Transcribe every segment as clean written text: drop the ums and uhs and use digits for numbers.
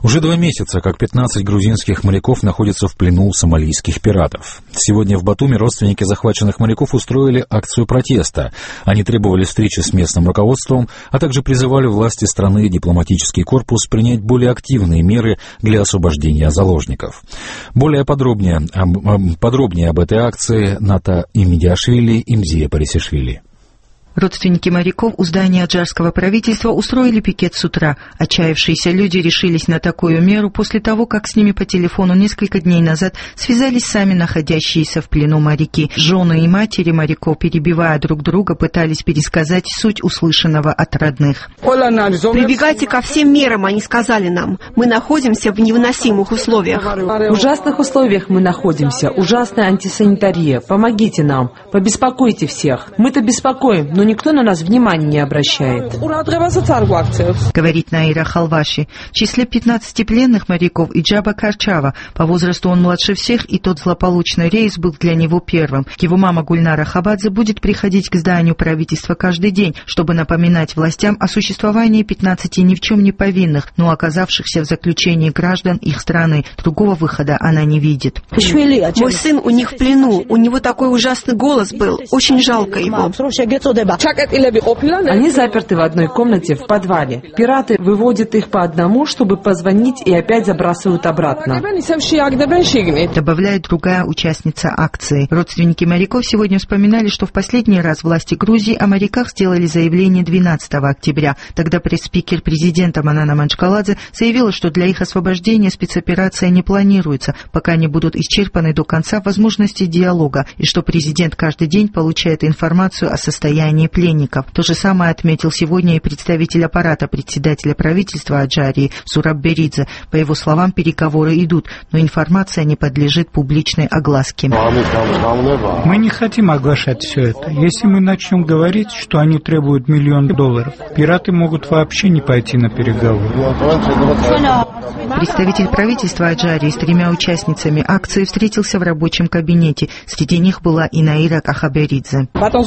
Уже 2 месяца, как 15 грузинских моряков находятся в плену у сомалийских пиратов. Сегодня в Батуми родственники захваченных моряков устроили акцию протеста. Они требовали встречи с местным руководством, а также призывали власти страны и дипломатический корпус принять более активные меры для освобождения заложников. Подробнее об этой акции Ната Имидиашвили и Мзия Парисишвили. Родственники моряков у здания аджарского правительства устроили пикет с утра. Отчаявшиеся люди решились на такую меру после того, как с ними по телефону несколько дней назад связались сами находящиеся в плену моряки. Жены и матери моряков, перебивая друг друга, пытались пересказать суть услышанного от родных. «Прибегайте ко всем мерам», они сказали нам. «Мы находимся в невыносимых условиях». В ужасных условиях мы находимся. Ужасная антисанитария. Помогите нам. Побеспокойте всех. Мы-то беспокоим, но никто на нас внимания не обращает. Говорит Наира Халваши. В числе 15 пленных моряков и Джаба Карчава. По возрасту он младше всех, и тот злополучный рейс был для него первым. Его мама Гульнара Хабадзе будет приходить к зданию правительства каждый день, чтобы напоминать властям о существовании 15 ни в чем не повинных, но оказавшихся в заключении граждан их страны. Другого выхода она не видит. Мой сын у них в плену. У него такой ужасный голос был. Очень жалко его. Они заперты в одной комнате в подвале. Пираты выводят их по одному, чтобы позвонить, и опять забрасывают обратно. Добавляет другая участница акции. Родственники моряков сегодня вспоминали, что в последний раз власти Грузии о моряках сделали заявление 12 октября. Тогда пресс-спикер президента Манана Манчкаладзе заявила, что для их освобождения спецоперация не планируется, пока не будут исчерпаны до конца возможности диалога, и что президент каждый день получает информацию о состоянии пленников. То же самое отметил сегодня и представитель аппарата председателя правительства Аджарии Зураб Беридзе. По его словам, переговоры идут, но информация не подлежит публичной огласке. Мы не хотим оглашать все это. Если мы начнем говорить, что они требуют $1 миллион, пираты могут вообще не пойти на переговоры. Представитель правительства Аджарии с 3 участницами акции встретился в рабочем кабинете. Среди них была и Наира Кахаберидзе.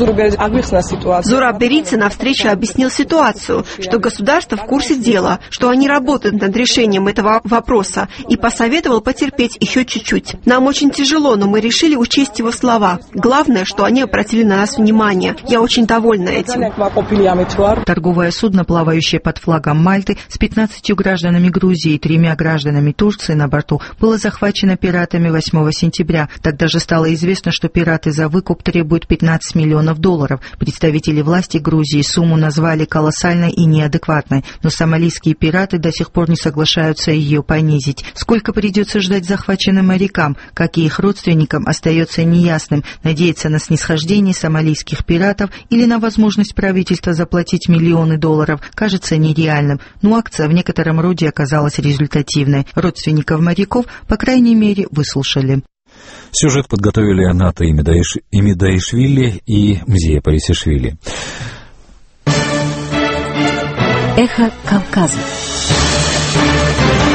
Зураб Беридзе на встрече объяснил ситуацию, что государство в курсе дела, что они работают над решением этого вопроса, и посоветовал потерпеть еще чуть-чуть. Нам очень тяжело, но мы решили учесть его слова. Главное, что они обратили на нас внимание. Я очень довольна этим. Торговое судно, плавающее под флагом Мальты, с 15 гражданами Грузии и 3 гражданами Турции на борту, было захвачено пиратами 8 сентября. Тогда же стало известно, что пираты за выкуп требуют $15 миллионов. Представители власти Грузии сумму назвали колоссальной и неадекватной, но сомалийские пираты до сих пор не соглашаются ее понизить. Сколько придется ждать захваченным морякам, как и их родственникам, остается неясным. Надеяться на снисхождение сомалийских пиратов или на возможность правительства заплатить $миллионы кажется нереальным, но акция в некотором роде оказалась результативной. Родственников моряков, по крайней мере, выслушали. Сюжет подготовили Ната Имидаишвили и Мзия Парисишвили. Эхо Кавказа.